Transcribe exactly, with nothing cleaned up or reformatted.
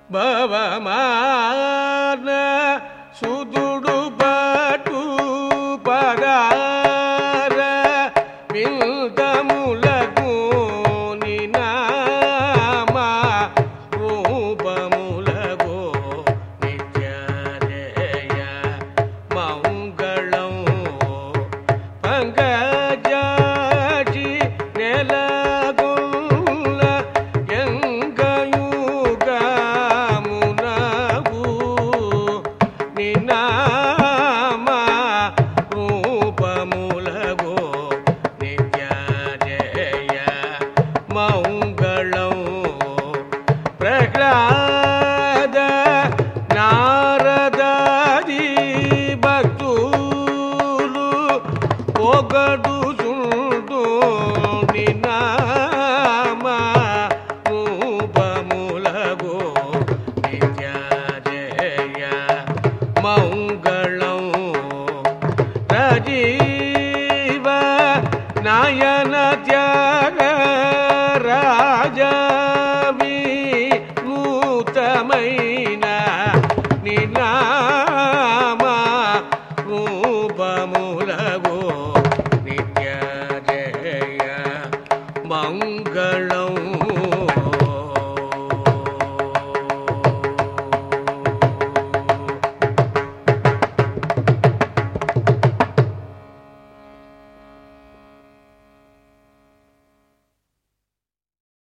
భవమాన సుదుడు పటు పదార విల్దములకు నినామ రూపములకు నిత్యజయ మంగళం పంకజాక్షి నెలగొల్ల ఎంగయుగమునకు నినామ రూపములకు నిత్యజయ మంగళం ప్రహ్లాద నారదాది భక్తులు పొగడుచుండు నినామ రూపములకు నిత్యజయ మంగళం రజీవ నయన